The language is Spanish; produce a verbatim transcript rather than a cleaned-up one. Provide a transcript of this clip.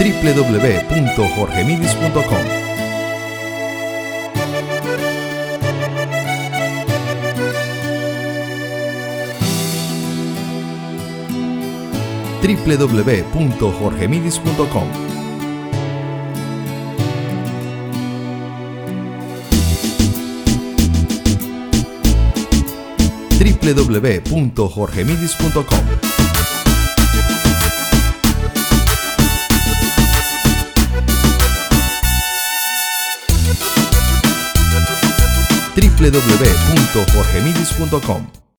w w w punto jorge midis punto com. w w w punto jorge midis punto com. w w w punto jorge midis punto com. w w w punto jorge midis punto com.